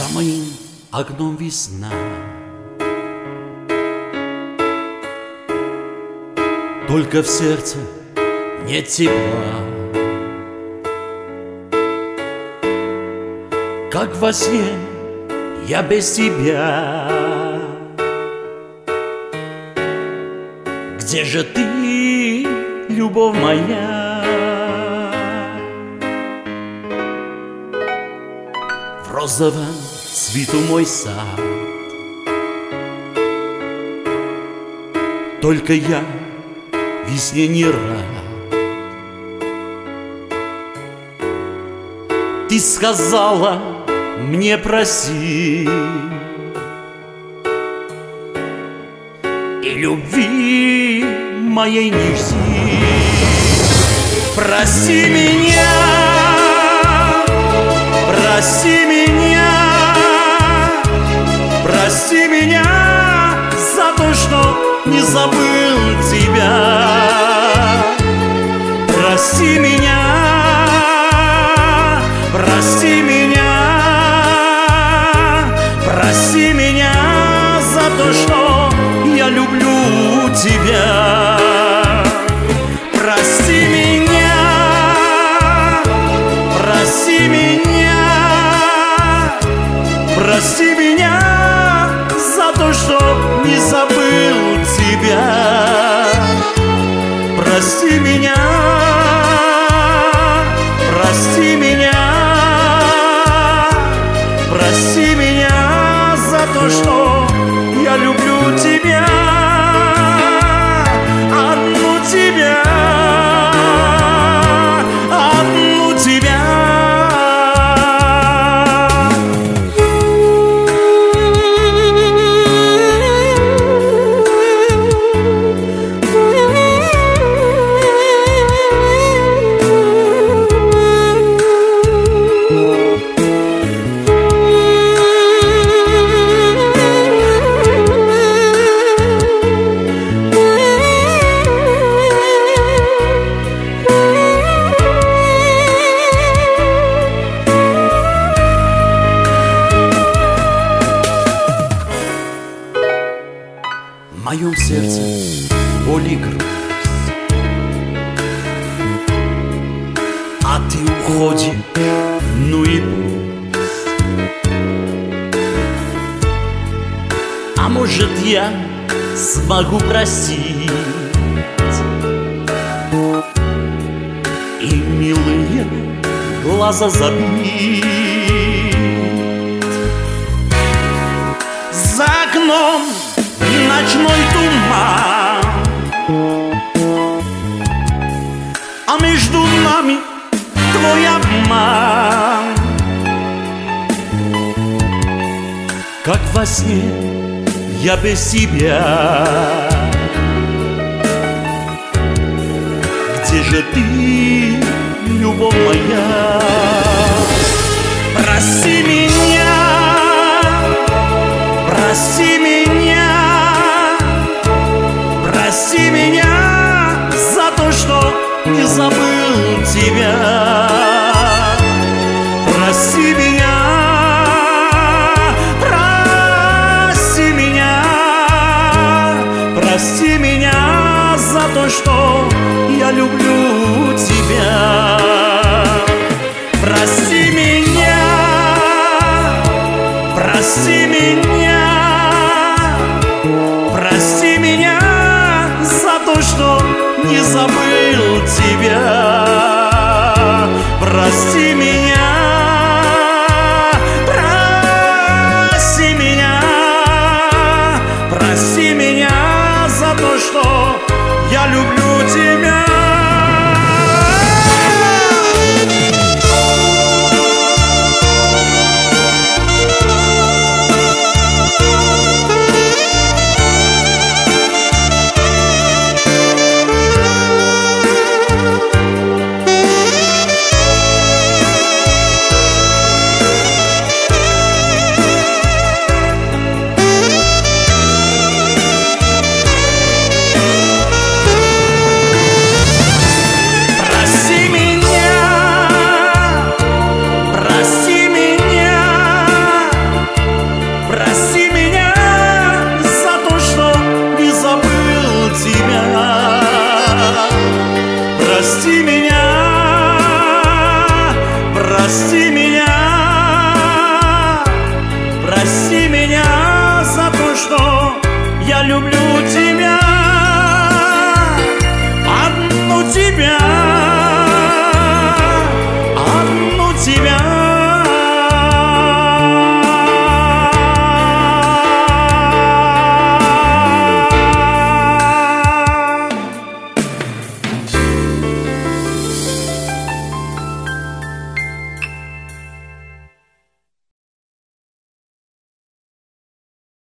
За моим окном весна, только в сердце нет тепла. Как во сне я без тебя. Где же ты, любовь моя? В розовом цвету мой сад, только я весне не рад. Ты сказала мне прости, и любви моей не жди. Прости меня, прости меня, прости меня за то, что не забыл тебя. Прости меня, прости меня, прости меня за то, что я люблю тебя. Прости меня, прости меня, прости меня за то, что не забыл тебя. Прости меня, прости меня, прости меня за то, что я люблю тебя. Одну тебя, одну тебя. В моем сердце боль и грусть, а ты уходишь, ну и пусть. А может, я смогу простить и милые глаза забить. За окном ночной туман, а между нами твой обман. Как во сне я без тебя. Где же ты, любовь моя? Прости меня, прости меня, прости меня за то, что не забыл тебя. Прости меня, прости меня, прости меня за то, что я люблю тебя. Прости меня, прости меня, прости меня за то, что не забыл тебя. Прости меня, прости меня, прости меня за то, что я люблю тебя. я люблю тебя.